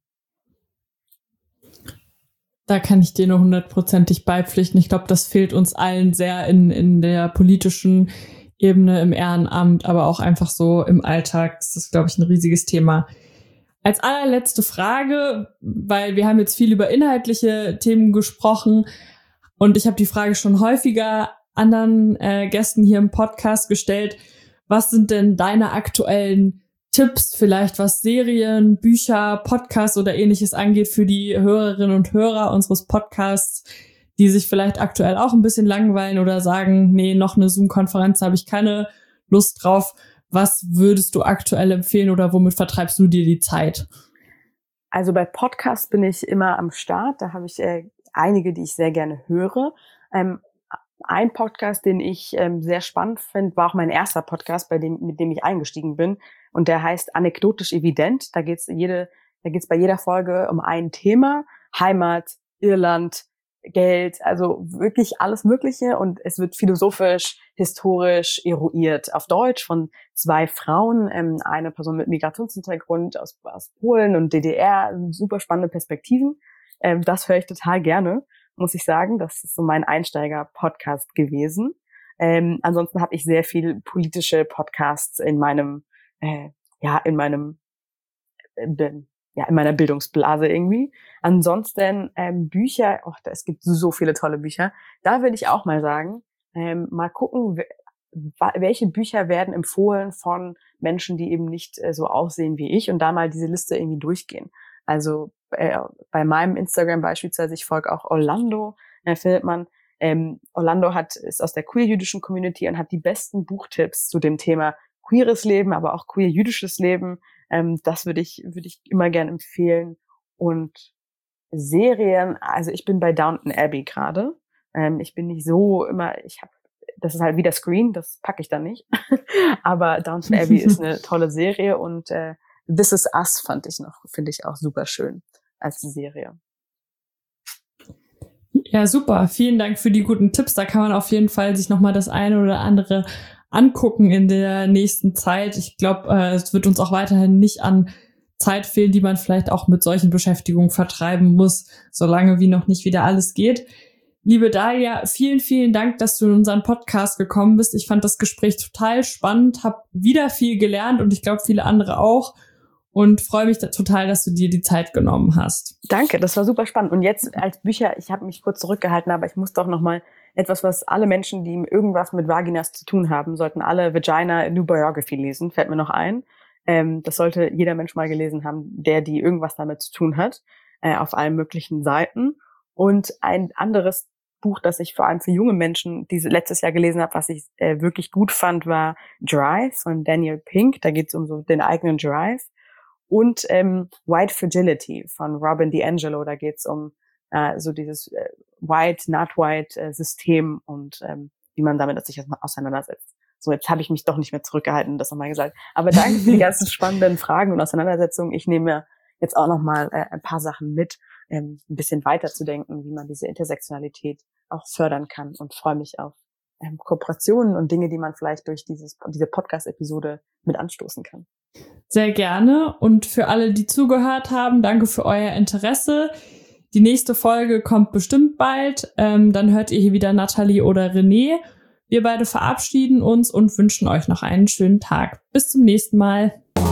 Da kann ich dir nur hundertprozentig beipflichten. Ich glaube, das fehlt uns allen sehr in, in der politischen Ebene, im Ehrenamt, aber auch einfach so im Alltag. Das ist, glaube ich, ein riesiges Thema. Als allerletzte Frage, weil wir haben jetzt viel über inhaltliche Themen gesprochen und ich habe die Frage schon häufiger anderen äh, Gästen hier im Podcast gestellt. Was sind denn deine aktuellen Tipps, vielleicht was Serien, Bücher, Podcasts oder ähnliches angeht für die Hörerinnen und Hörer unseres Podcasts, die sich vielleicht aktuell auch ein bisschen langweilen oder sagen, nee, noch eine Zoom-Konferenz habe ich keine Lust drauf. Was würdest du aktuell empfehlen oder womit vertreibst du dir die Zeit? Also bei Podcasts bin ich immer am Start. Da habe ich äh, einige, die ich sehr gerne höre. Ähm, Ein Podcast, den ich ähm, sehr spannend finde, war auch mein erster Podcast, bei dem mit dem ich eingestiegen bin, und der heißt Anekdotisch Evident. Da geht's jede, da geht's bei jeder Folge um ein Thema: Heimat, Irland, Geld, also wirklich alles Mögliche, und es wird philosophisch, historisch eruiert auf Deutsch von zwei Frauen, ähm, eine Person mit Migrationshintergrund aus, aus Polen und D D R, super spannende Perspektiven. Ähm, das höre ich total gerne, muss ich sagen. Das ist so mein Einsteiger-Podcast gewesen. Ähm, ansonsten habe ich sehr viel politische Podcasts in meinem, äh, ja, in meinem, äh, ja, in meiner Bildungsblase irgendwie. Ansonsten ähm, Bücher, oh, es gibt so viele tolle Bücher. Da will ich auch mal sagen, ähm, mal gucken, welche Bücher werden empfohlen von Menschen, die eben nicht äh, so aussehen wie ich, und da mal diese Liste irgendwie durchgehen. Also äh, bei meinem Instagram beispielsweise, ich folge auch Orlando, da findet man, ähm, Orlando hat ist aus der queer-jüdischen Community und hat die besten Buchtipps zu dem Thema queeres Leben, aber auch queer-jüdisches Leben. Ähm, das würde ich würde ich immer gern empfehlen. Und Serien, also ich bin bei Downton Abbey gerade. Ähm, ich bin nicht so immer, ich habe, das ist halt wieder Screen, das packe ich dann nicht. Aber Downton Abbey ist eine tolle Serie, und äh, This Is Us fand ich noch, finde ich auch super schön als Serie. Ja, super. Vielen Dank für die guten Tipps. Da kann man auf jeden Fall sich nochmal das eine oder andere angucken in der nächsten Zeit. Ich glaube, äh, es wird uns auch weiterhin nicht an Zeit fehlen, die man vielleicht auch mit solchen Beschäftigungen vertreiben muss, solange wie noch nicht wieder alles geht. Liebe Dalia, vielen, vielen Dank, dass du in unseren Podcast gekommen bist. Ich fand das Gespräch total spannend, habe wieder viel gelernt und ich glaube, viele andere auch. Und freue mich da total, dass du dir die Zeit genommen hast. Danke, das war super spannend. Und jetzt als Bücher, ich habe mich kurz zurückgehalten, aber ich muss doch noch mal etwas, was alle Menschen, die irgendwas mit Vaginas zu tun haben, sollten alle Vagina A New Biography lesen, fällt mir noch ein. Ähm, das sollte jeder Mensch mal gelesen haben, der die irgendwas damit zu tun hat, äh, auf allen möglichen Seiten. Und ein anderes Buch, das ich vor allem für junge Menschen diese letztes Jahr gelesen habe, was ich äh, wirklich gut fand, war Drive von Daniel Pink. Da geht es um so den eigenen Drive. Und ähm, White Fragility von Robin DiAngelo. Da geht es um äh, so dieses äh, White, Not White äh, System und ähm, wie man damit sich erstmal auseinandersetzt. So, jetzt habe ich mich doch nicht mehr zurückgehalten und das nochmal gesagt. Aber danke für die ganzen spannenden Fragen und Auseinandersetzungen. Ich nehme jetzt auch nochmal äh, ein paar Sachen mit, ähm, ein bisschen weiterzudenken, wie man diese Intersektionalität auch fördern kann und freue mich auf ähm, Kooperationen und Dinge, die man vielleicht durch dieses diese Podcast-Episode mit anstoßen kann. Sehr gerne. Und für alle, die zugehört haben, danke für euer Interesse. Die nächste Folge kommt bestimmt bald. Ähm, dann hört ihr hier wieder Nathalie oder René. Wir beide verabschieden uns und wünschen euch noch einen schönen Tag. Bis zum nächsten Mal.